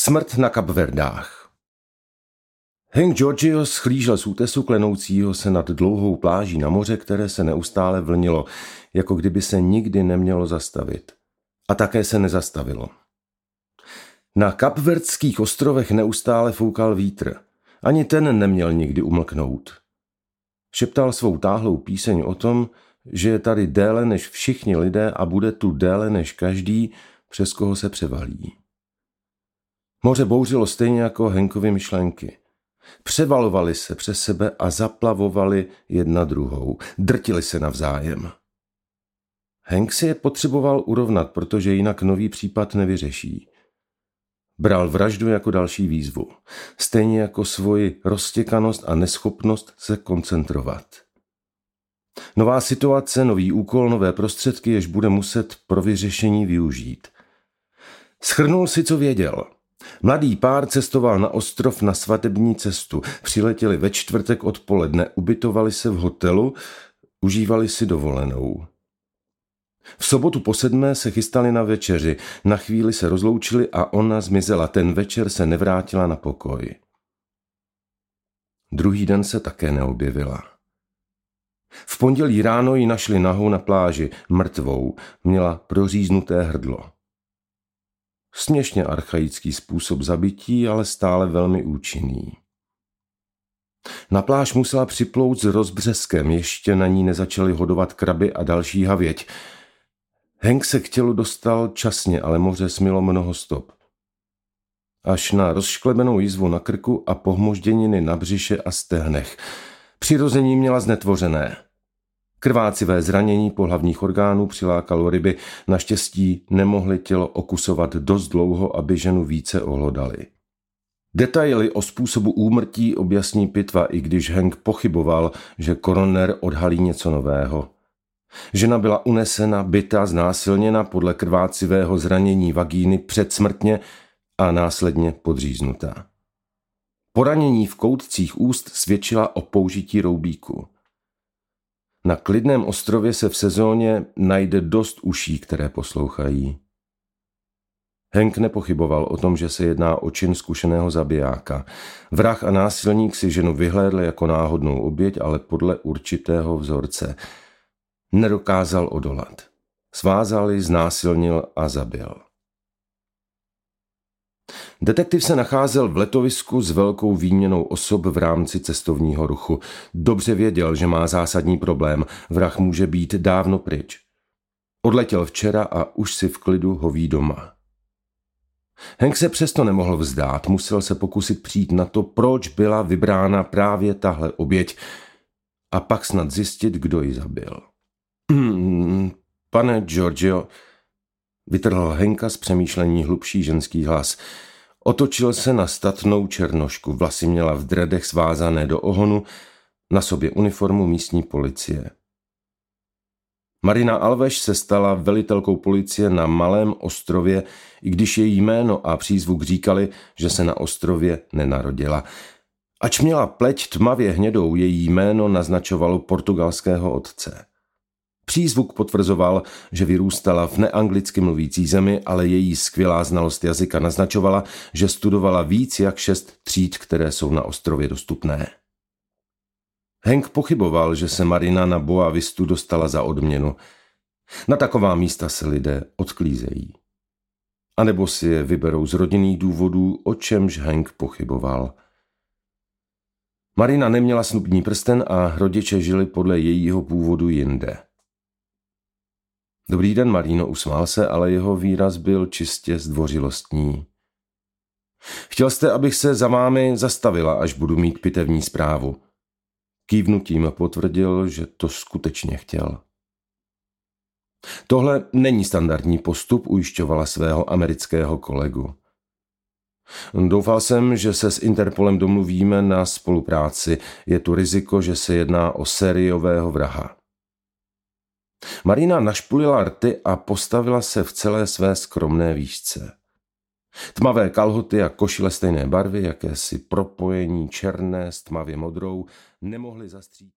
Smrt na Kapverdách. Hank Georgios schlížel z útesu klenoucího se nad dlouhou pláží na moře, které se neustále vlnilo, jako kdyby se nikdy nemělo zastavit. A také se nezastavilo. Na Kapverdských ostrovech neustále foukal vítr. Ani ten neměl nikdy umlknout. Šeptal svou táhlou píseň o tom, že je tady déle než všichni lidé a bude tu déle než každý, přes koho se převalí. Moře bouřilo stejně jako Hankovy myšlenky. Převalovali se přes sebe a zaplavovali jedna druhou. Drtili se navzájem. Hank si je potřeboval urovnat, protože jinak nový případ nevyřeší. Bral vraždu jako další výzvu. Stejně jako svoji roztěkanost a neschopnost se koncentrovat. Nová situace, nový úkol, nové prostředky, jež bude muset pro vyřešení využít. Shrnul si, co věděl. Mladý pár cestoval na ostrov na svatební cestu. Přiletěli ve čtvrtek odpoledne, ubytovali se v hotelu, užívali si dovolenou. V sobotu po 7 se chystali na večeři, na chvíli se rozloučili a ona zmizela. Ten večer se nevrátila na pokoj. Druhý den se také neobjevila. V pondělí ráno ji našli nahou na pláži, mrtvou, měla proříznuté hrdlo. Směšně archaický způsob zabití, ale stále velmi účinný. Na pláž musela připlout s rozbřeskem, ještě na ní nezačaly hodovat kraby a další havěť. Hank se k tělu dostal časně, ale moře smilo mnoho stop. Až na rozšklebenou jizvu na krku a pohmožděniny na břiše a stehnech. Přirození měla znetvořené. Krvácivé zranění pohlavních orgánů přilákalo ryby, naštěstí nemohly tělo okusovat dost dlouho, aby ženu více ohlodali. Detaily o způsobu úmrtí objasní pitva, i když Hank pochyboval, že koroner odhalí něco nového. Žena byla unesena, bita, znásilněna podle krvácivého zranění vagíny předsmrtně a následně podříznutá. Poranění v koutcích úst svědčila o použití roubíku. Na klidném ostrově se v sezóně najde dost uší, které poslouchají. Hank nepochyboval o tom, že se jedná o čin zkušeného zabijáka. Vrah a násilník si ženu vyhlédl jako náhodnou oběť, ale podle určitého vzorce. Nedokázal odolat. Svázal ji, znásilnil a zabil. Detektiv se nacházel v letovisku s velkou výměnou osob v rámci cestovního ruchu. Dobře věděl, že má zásadní problém. Vrah může být dávno pryč. Odletěl včera a už si v klidu hoví doma. Hank se přesto nemohl vzdát. Musel se pokusit přijít na to, proč byla vybrána právě tahle oběť a pak snad zjistit, kdo ji zabil. Pane Giorgio, vytrhl Hanka z přemýšlení hlubší ženský hlas. Otočil se na statnou černošku, vlasy měla v dredech svázané do ohonu, na sobě uniformu místní policie. Marina Alves se stala velitelkou policie na malém ostrově, i když její jméno a přízvuk říkali, že se na ostrově nenarodila. Ač měla pleť tmavě hnědou, její jméno naznačovalo portugalského otce. Přízvuk potvrzoval, že vyrůstala v neanglicky mluvící zemi, ale její skvělá znalost jazyka naznačovala, že studovala víc jak 6 tříd, které jsou na ostrově dostupné. Hank pochyboval, že se Marina na Boa Vistu dostala za odměnu. Na taková místa se lidé odklízejí. A nebo si je vyberou z rodinných důvodů, o čemž Hank pochyboval. Marina neměla snubní prsten a rodiče žili podle jejího původu jinde. Dobrý den, Marino, usmál se, ale jeho výraz byl čistě zdvořilostní. Chtěl jste, abych se za vámi zastavila, až budu mít pitevní zprávu. Kývnutím potvrdil, že to skutečně chtěl. Tohle není standardní postup, ujišťovala svého amerického kolegu. Doufal jsem, že se s Interpolem domluvíme na spolupráci. Je tu riziko, že se jedná o sériového vraha. Marina našpulila rty a postavila se v celé své skromné výšce. Tmavé kalhoty a košile stejné barvy, jakési propojení černé s tmavě modrou, nemohly zastřít.